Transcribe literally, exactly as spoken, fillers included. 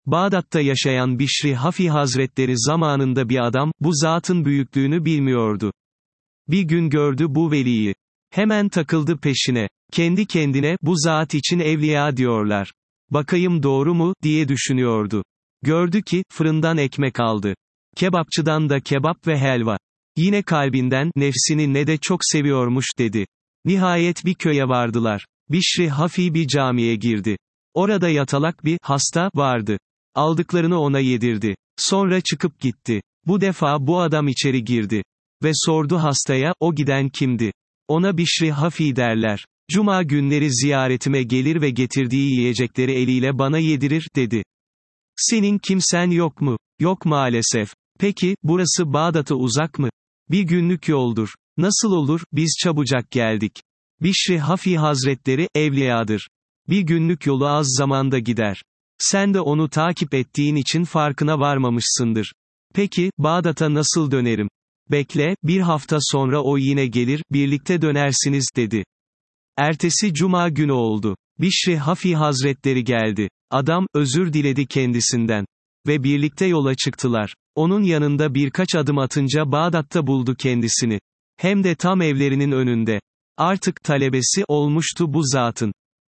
Bağdat'ta yaşayan Bişri Hafi Hazretleri zamanında bir adam, bu zatın büyüklüğünü bilmiyordu. Bir gün gördü bu veliyi. Hemen takıldı peşine. Kendi kendine, bu zat için evliya diyorlar. Bakayım doğru mu, diye düşünüyordu. Gördü ki, fırından ekmek aldı. Kebapçıdan da kebap ve helva. Yine kalbinden, nefsini ne de çok seviyormuş dedi. Nihayet bir köye vardılar. Bişri Hafi bir camiye girdi. Orada yatalak bir hasta vardı. Aldıklarını ona yedirdi. Sonra çıkıp gitti. Bu defa bu adam içeri girdi. Ve sordu hastaya, o giden kimdi? Ona Bişri Hafi derler. Cuma günleri ziyaretime gelir ve getirdiği yiyecekleri eliyle bana yedirir, dedi. Senin kimsen yok mu? Yok maalesef. Peki, burası Bağdat'a uzak mı? Bir günlük yoldur. Nasıl olur, biz çabucak geldik. Bişri Hafi Hazretleri, evliyadır. Bir günlük yolu az zamanda gider. Sen de onu takip ettiğin için farkına varmamışsındır. Peki, Bağdat'a nasıl dönerim? Bekle, bir hafta sonra o yine gelir, birlikte dönersiniz, dedi. Ertesi cuma günü oldu. Bişri Hafi Hazretleri geldi. Adam, özür diledi kendisinden. Ve birlikte yola çıktılar. Onun yanında birkaç adım atınca Bağdat'ta buldu kendisini. Hem de tam evlerinin önünde. Artık talebesi olmuştu bu zatın.